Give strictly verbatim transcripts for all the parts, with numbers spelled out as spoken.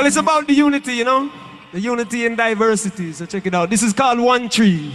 it's about the unity, you know? The unity and diversity. So check it out. This is called One Tree.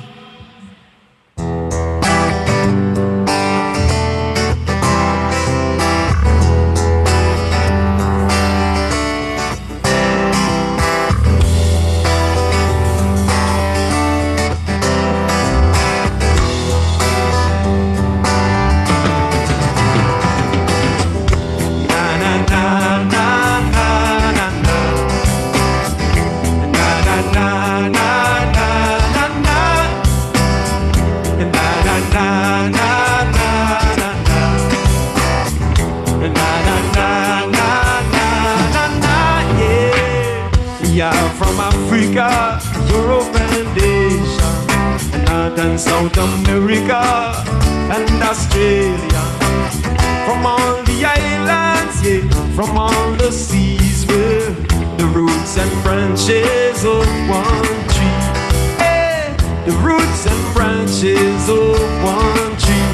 Europe and Asia, North and South America and Australia. From all the islands, yeah, from all the seas, we're the roots and branches of one tree. Hey, the roots and branches of one tree.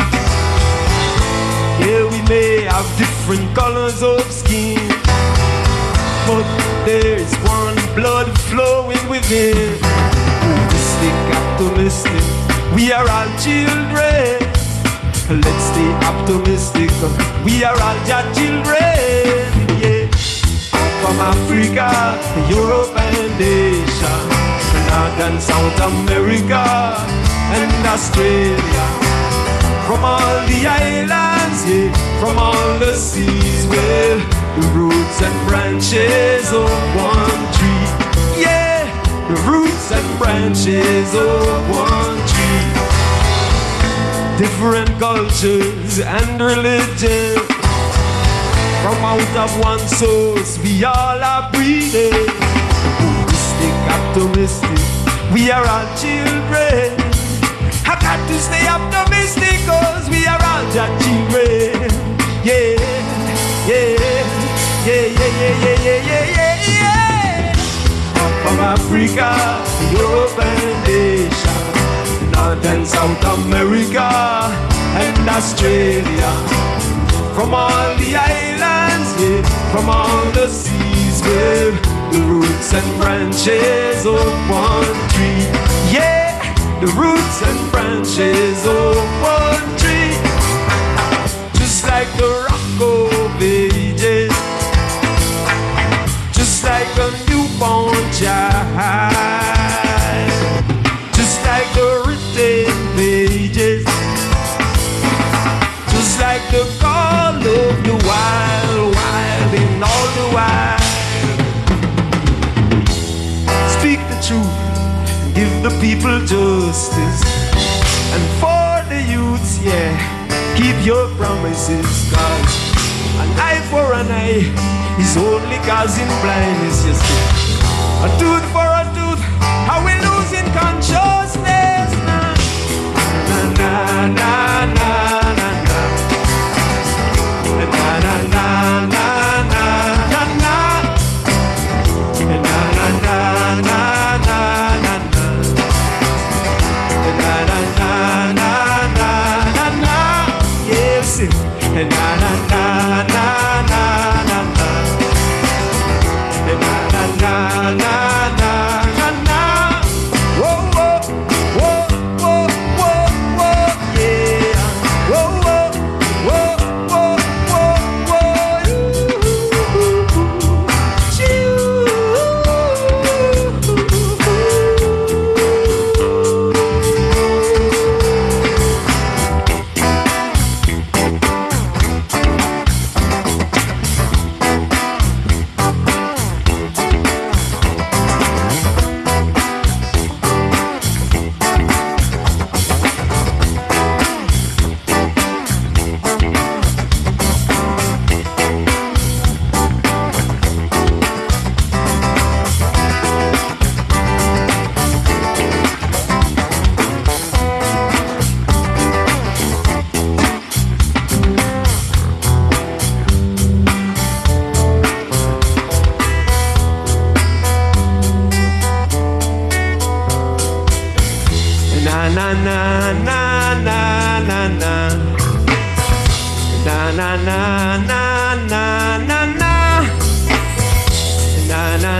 Yeah, we may have different colors of skin, but there's one blood flowing within. Optimistic, optimistic, we are all children. Let's stay optimistic, we are all your children. Yeah. From Africa, Europe and Asia, North and South America and Australia. From all the islands, yeah, from all the seas, well, the roots and branches of one tree. Yeah, the roots and branches of one tree. Different cultures and religions, from out of one source we all are breathing. Optimistic, optimistic, we are all children. I got to stay optimistic cause we are all your children. Yeah, yeah, yeah, yeah, yeah, yeah, yeah, yeah, yeah. From Africa, Europe and Asia, North and South America and Australia. From all the islands, yeah, from all the seas, we're the roots and branches of one tree. Yeah, the roots and branches of one tree. Just like the rock of ages, just like a newborn child, just like the written pages, just like the call of the wild, wild in all the wild. Speak the truth, give the people justice, and for the youths, yeah, keep your promises, cause an eye for an eye is only causing blindness, you see. A tooth for a tooth, are we losing consciousness? Na na na na na na na na na na na na na na na na na. Na na na na na na, yes. Na na na na na na na, na na na na na na. Whoa whoa whoa whoa whoa whoa, yeah. Whoa whoa whoa whoa whoa whoa. Na na na na na na na, na na na na na na na, na na